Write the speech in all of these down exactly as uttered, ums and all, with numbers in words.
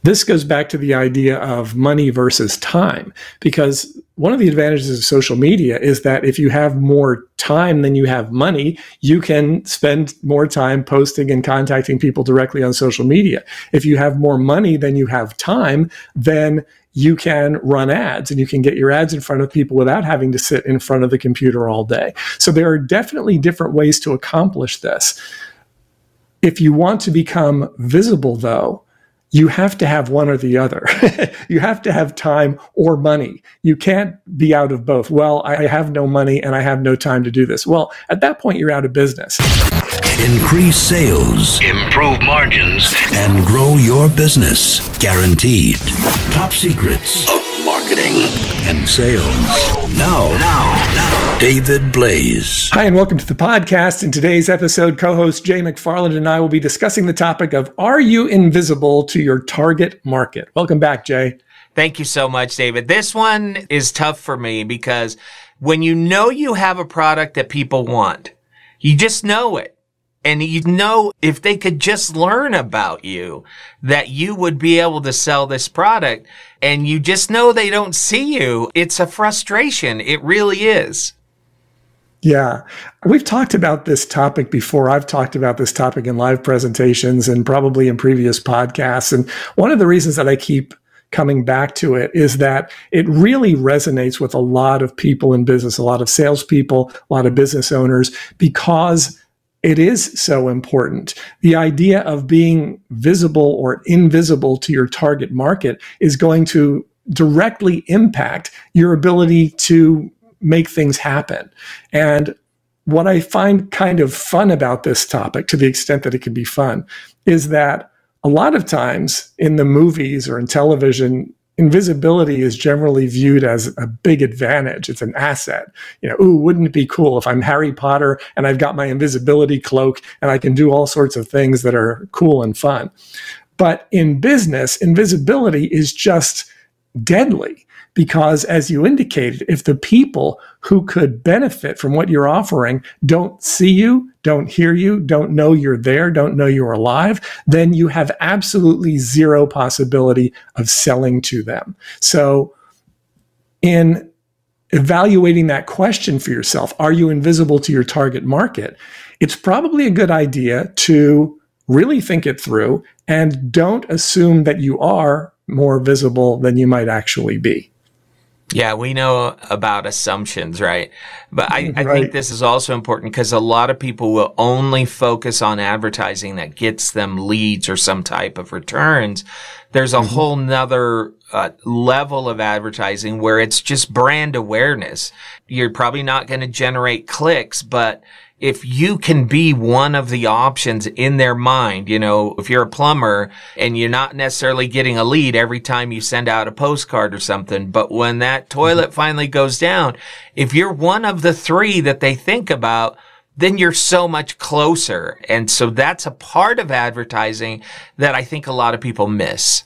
This goes back to the idea of money versus time, because one of the advantages of social media is that if you have more time than you have money, you can spend more time posting and contacting people directly on social media. If you have more money than you have time, then you can run ads and you can get your ads in front of people without having to sit in front of the computer all day. So there are definitely different ways to accomplish this. If you want to become visible, though, you have to have one or the other. You have to have time or money. You can't be out of both. Well, I have no money and I have no time to do this. Well, at that point, you're out of business. Increase sales, improve margins, and grow your business. Guaranteed. Top secrets of marketing and sales. Now, now, now, David Blaise. Hi, and welcome to the podcast. In today's episode, co-host Jay McFarland and I will be discussing the topic of, are you invisible to your target market? Welcome back, Jay. Thank you so much, David. This one is tough for me because when you know you have a product that people want, you just know it. And you know, if they could just learn about you, that you would be able to sell this product, and you just know they don't see you. It's a frustration. It really is. Yeah. We've talked about this topic before. I've talked about this topic in live presentations and probably in previous podcasts. And one of the reasons that I keep coming back to it is that it really resonates with a lot of people in business, a lot of salespeople, a lot of business owners, because it is so important. The idea of being visible or invisible to your target market is going to directly impact your ability to make things happen. And what I find kind of fun about this topic, to the extent that it can be fun, is that a lot of times in the movies or in television, invisibility is generally viewed as a big advantage. It's an asset. You know, ooh, wouldn't it be cool if I'm Harry Potter and I've got my invisibility cloak and I can do all sorts of things that are cool and fun. But in business, invisibility is just deadly. Because as you indicated, if the people who could benefit from what you're offering don't see you, don't hear you, don't know you're there, don't know you're alive, then you have absolutely zero possibility of selling to them. So in evaluating that question for yourself, are you invisible to your target market? It's probably a good idea to really think it through and don't assume that you are more visible than you might actually be. Yeah, we know about assumptions, right? But I, I right. think this is also important because a lot of people will only focus on advertising that gets them leads or some type of returns. There's a mm-hmm. whole nother uh, level of advertising where it's just brand awareness. You're probably not going to generate clicks, but if you can be one of the options in their mind, you know, if you're a plumber and you're not necessarily getting a lead every time you send out a postcard or something, but when that toilet finally goes down, if you're one of the three that they think about, then you're so much closer. And so that's a part of advertising that I think a lot of people miss.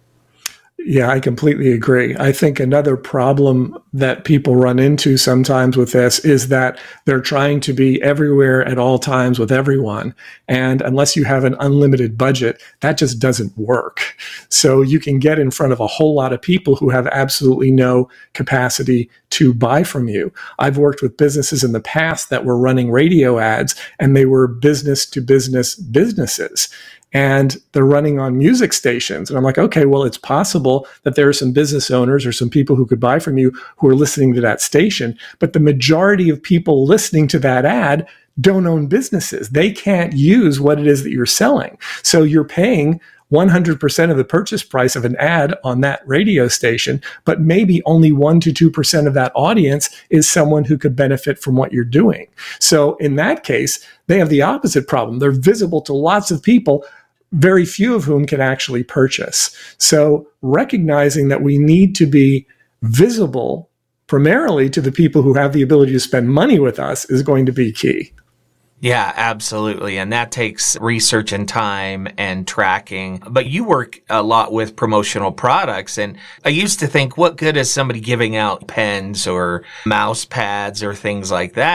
Yeah, I completely agree. I think another problem that people run into sometimes with this is that they're trying to be everywhere at all times with everyone. And unless you have an unlimited budget, that just doesn't work. So you can get in front of a whole lot of people who have absolutely no capacity to buy from you. I've worked with businesses in the past that were running radio ads, and they were business to business businesses. And they're running on music stations. And I'm like, okay, well, it's possible that there are some business owners or some people who could buy from you who are listening to that station. But the majority of people listening to that ad don't own businesses. They can't use what it is that you're selling. So you're paying one hundred percent of the purchase price of an ad on that radio station, but maybe only one to two percent of that audience is someone who could benefit from what you're doing. So in that case, they have the opposite problem. They're visible to lots of people, very few of whom can actually purchase. So recognizing that we need to be visible primarily to the people who have the ability to spend money with us is going to be key. Yeah, absolutely. And that takes research and time and tracking. But you work a lot with promotional products. And I used to think, what good is somebody giving out pens or mouse pads or things like that?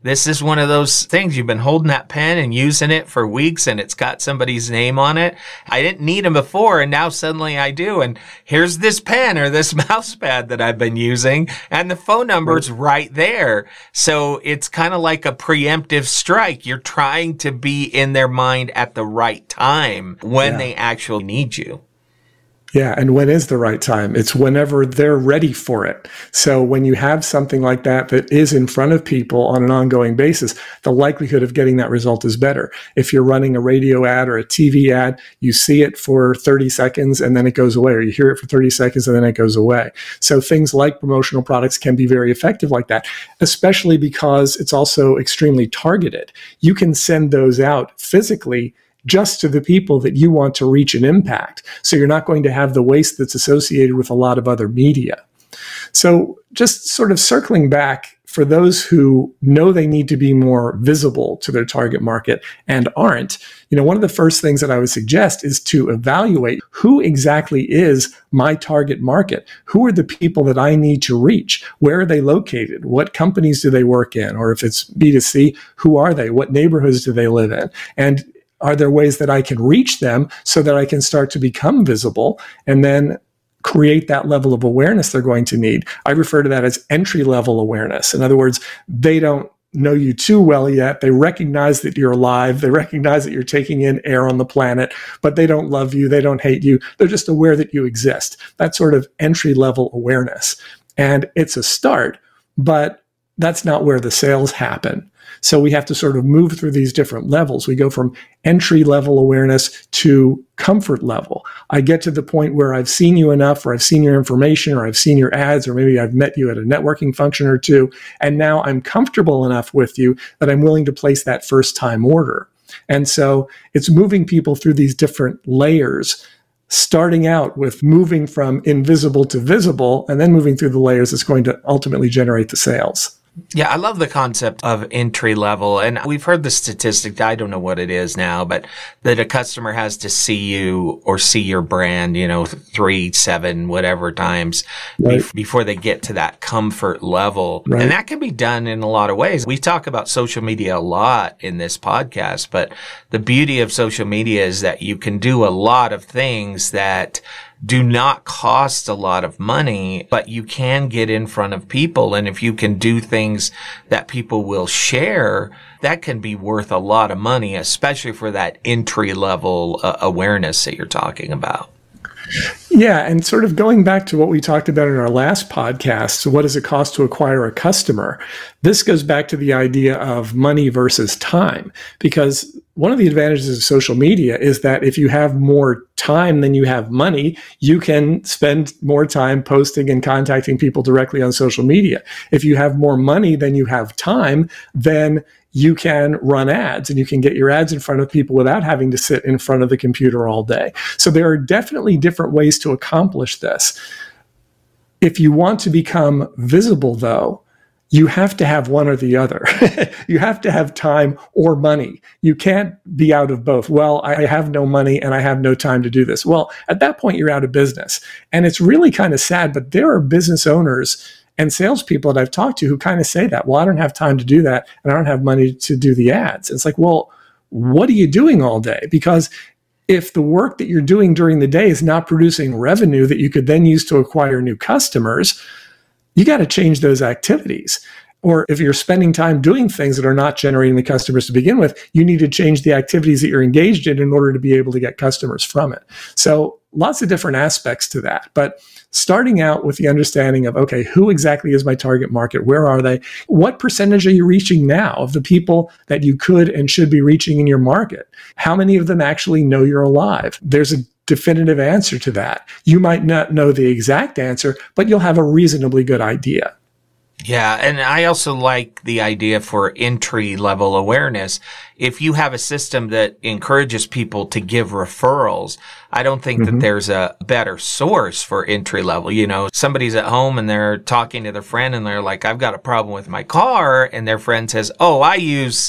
this is one of those things. You've been holding that pen and using it for weeks and it's got somebody's name on it. I didn't need them before and now suddenly I do. And here's this pen or this mouse pad that I've been using and the phone number's right there. So it's kind of like a preemptive strike. You're trying to be in their mind at the right time when yeah. they actually need you. Yeah. And when is the right time? It's whenever they're ready for it. So when you have something like that that is in front of people on an ongoing basis, the likelihood of getting that result is better. If you're running a radio ad or a T V ad, you see it for thirty seconds and then it goes away, or you hear it for thirty seconds and then it goes away. So things like promotional products can be very effective like that, especially because it's also extremely targeted. You can send those out physically just to the people that you want to reach and impact. So you're not going to have the waste that's associated with a lot of other media. So just sort of circling back, for those who know they need to be more visible to their target market and aren't, you know, one of the first things that I would suggest is to evaluate who exactly is my target market. Who are the people that I need to reach? Where are they located? What companies do they work in? Or if it's B two C, who are they? What neighborhoods do they live in? And are there ways that I can reach them so that I can start to become visible and then create that level of awareness they're going to need? I refer to that as entry-level awareness. In other words, they don't know you too well yet. They recognize that you're alive. They recognize that you're taking in air on the planet, but they don't love you. They don't hate you. They're just aware that you exist. That sort of entry-level awareness. And it's a start, but that's not where the sales happen. So we have to sort of move through these different levels. We go from entry-level awareness to comfort level. I get to the point where I've seen you enough, or I've seen your information, or I've seen your ads, or maybe I've met you at a networking function or two, and now I'm comfortable enough with you that I'm willing to place that first-time order. And so it's moving people through these different layers, starting out with moving from invisible to visible, and then moving through the layers that's going to ultimately generate the sales. Yeah, I love the concept of entry level. And we've heard the statistic, I don't know what it is now, but that a customer has to see you or see your brand, you know, three, seven, whatever times right. be- before they get to that comfort level. Right. And that can be done in a lot of ways. We talk about social media a lot in this podcast, but the beauty of social media is that you can do a lot of things that do not cost a lot of money, but you can get in front of people. And if you can do things that people will share, that can be worth a lot of money, especially for that entry level uh, awareness that you're talking about. Yeah, and sort of going back to what we talked about in our last podcast, so what does it cost to acquire a customer? This goes back to the idea of money versus time, because one of the advantages of social media is that if you have more time than you have money, you can spend more time posting and contacting people directly on social media. If you have more money than you have time, then you can run ads and you can get your ads in front of people without having to sit in front of the computer all day. So there are definitely different ways to accomplish this. If you want to become visible, though, you have to have one or the other. You have to have time or money. You can't be out of both. Well, I have no money and I have no time to do this. Well, at that point, you're out of business. And it's really kind of sad, but there are business owners and salespeople that I've talked to who kind of say that, well, I don't have time to do that and I don't have money to do the ads. It's like, well, what are you doing all day? Because if the work that you're doing during the day is not producing revenue that you could then use to acquire new customers, you got to change those activities. Or if you're spending time doing things that are not generating the customers to begin with, you need to change the activities that you're engaged in in order to be able to get customers from it. So lots of different aspects to that. But starting out with the understanding of, okay, who exactly is my target market? Where are they? What percentage are you reaching now of the people that you could and should be reaching in your market? How many of them actually know you're alive? There's a definitive answer to that. You might not know the exact answer, but you'll have a reasonably good idea. Yeah, and I also like the idea for entry-level awareness. If you have a system that encourages people to give referrals, I don't think mm-hmm. that there's a better source for entry-level. You know, somebody's at home and they're talking to their friend and they're like, I've got a problem with my car. And their friend says, oh, I use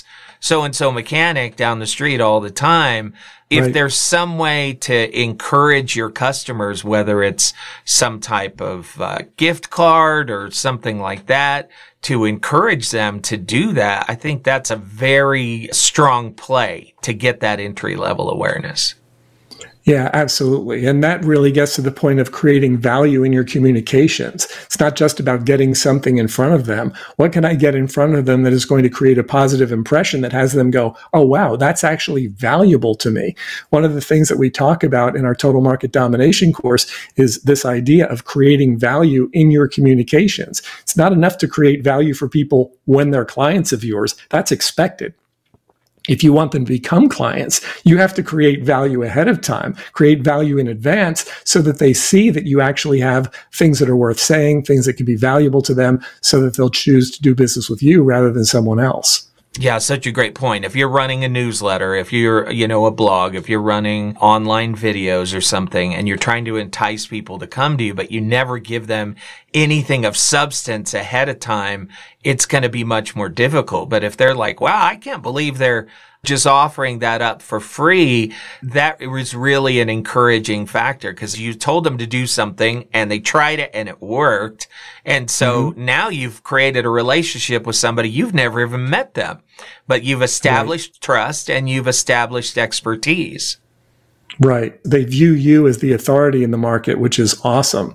so-and-so mechanic down the street all the time. If Right. there's some way to encourage your customers, whether it's some type of uh, gift card or something like that, to encourage them to do that, I think that's a very strong play to get that entry level awareness. Yeah, absolutely. And that really gets to the point of creating value in your communications. It's not just about getting something in front of them. What can I get in front of them that is going to create a positive impression that has them go, oh, wow, that's actually valuable to me? One of the things that we talk about in our Total Market Domination course is this idea of creating value in your communications. It's not enough to create value for people when they're clients of yours. That's expected. If you want them to become clients, you have to create value ahead of time, create value in advance so that they see that you actually have things that are worth saying, things that can be valuable to them so that they'll choose to do business with you rather than someone else. Yeah, such a great point. If you're running a newsletter, if you're, you know, a blog, if you're running online videos or something and you're trying to entice people to come to you, but you never give them anything of substance ahead of time, it's going to be much more difficult. But if they're like, wow, I can't believe they're just offering that up for free, that was really an encouraging factor because you told them to do something and they tried it and it worked. And so mm-hmm. now you've created a relationship with somebody. You've never even met them, but you've established right. trust and you've established expertise. Right. They view you as the authority in the market, which is awesome.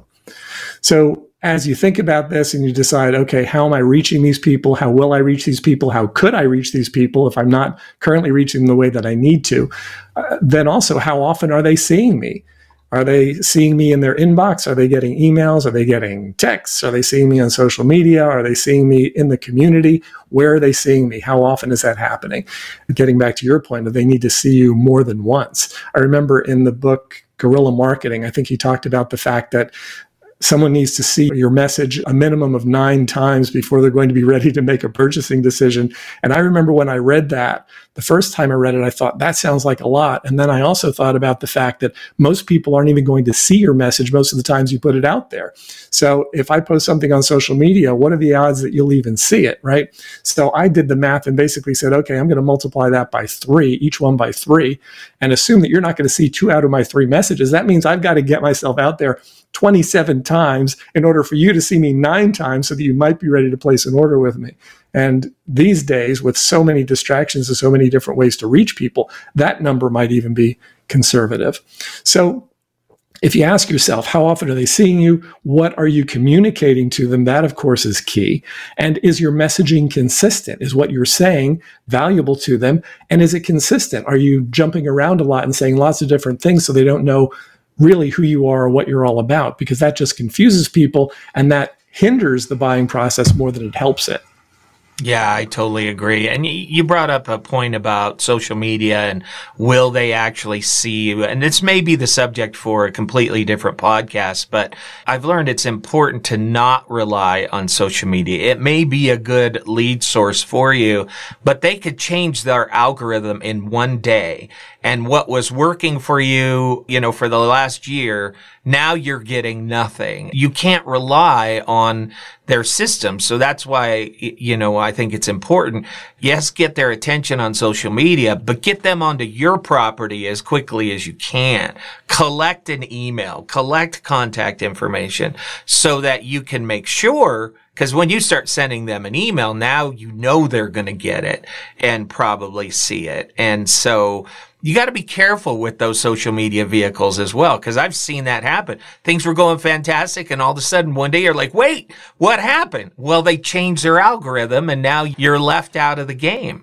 So as you think about this and you decide, okay, how am I reaching these people? How will I reach these people? How could I reach these people if I'm not currently reaching them the way that I need to? Uh, then also, how often are they seeing me? Are they seeing me in their inbox? Are they getting emails? Are they getting texts? Are they seeing me on social media? Are they seeing me in the community? Where are they seeing me? How often is that happening? Getting back to your point, that they need to see you more than once. I remember in the book, Guerrilla Marketing, I think he talked about the fact that someone needs to see your message a minimum of nine times before they're going to be ready to make a purchasing decision. And I remember when I read that, the first time I read it, I thought, that sounds like a lot. And then I also thought about the fact that most people aren't even going to see your message most of the times you put it out there. So if I post something on social media, what are the odds that you'll even see it, right? So I did the math and basically said, okay, I'm going to multiply that by three, each one by three, and assume that you're not going to see two out of my three messages. That means I've got to get myself out there twenty-seven times in order for you to see me nine times so that you might be ready to place an order with me. And these days, with so many distractions and so many different ways to reach people, that number might even be conservative. So if you ask yourself, how often are they seeing you? What are you communicating to them? That, of course, is key. And is your messaging consistent? Is what you're saying valuable to them? And is it consistent? Are you jumping around a lot and saying lots of different things so they don't know really who you are or what you're all about? Because that just confuses people and that hinders the buying process more than it helps it. Yeah, I totally agree. And you brought up a point about social media and will they actually see you? And this may be the subject for a completely different podcast, but I've learned it's important to not rely on social media. It may be a good lead source for you, but they could change their algorithm in one day. And what was working for you, you know, for the last year, now you're getting nothing. You can't rely on their system. So that's why, you know, I think it's important. Yes, get their attention on social media, but get them onto your property as quickly as you can. Collect an email, collect contact information so that you can make sure, because when you start sending them an email, now you know they're going to get it and probably see it. And so you got to be careful with those social media vehicles as well, because I've seen that happen. Things were going fantastic, and all of a sudden one day you're like, wait, what happened? Well, they changed their algorithm, and now you're left out of the game.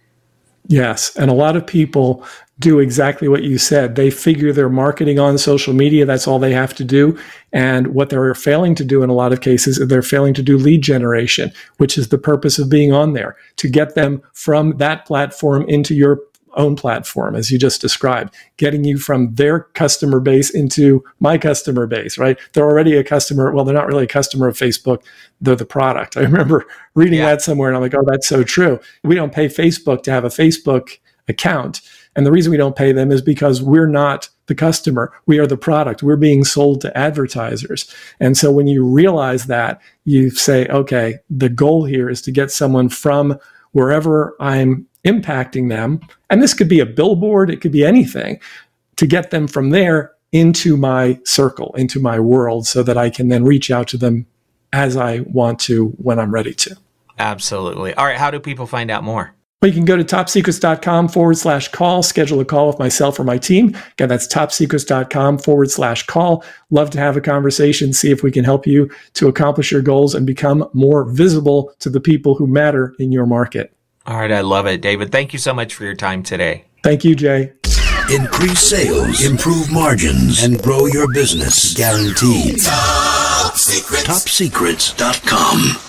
Yes, and a lot of people do exactly what you said. They figure their marketing on social media, that's all they have to do. And what they're failing to do in a lot of cases is they're failing to do lead generation, which is the purpose of being on there, to get them from that platform into your own platform, as you just described, getting you from their customer base into my customer base, right? They're already a customer. Well, they're not really a customer of Facebook. They're the product. I remember reading yeah. that somewhere and I'm like, oh, that's so true. We don't pay Facebook to have a Facebook account. And the reason we don't pay them is because we're not the customer. We are the product. We're being sold to advertisers. And so when you realize that, you say, okay, the goal here is to get someone from wherever I'm impacting them. And this could be a billboard, it could be anything, to get them from there into my circle, into my world, so that I can then reach out to them as I want to when I'm ready to. Absolutely. All right. How do people find out more? Well, you can go to topsecrets.com forward slash call, schedule a call with myself or my team. Again, that's topsecrets.com forward slash call. Love to have a conversation, see if we can help you to accomplish your goals and become more visible to the people who matter in your market. All right. I love it, David. Thank you so much for your time today. Thank you, Jay. Increase sales, improve margins, and grow your business. Guaranteed. Top Secrets. top secrets dot com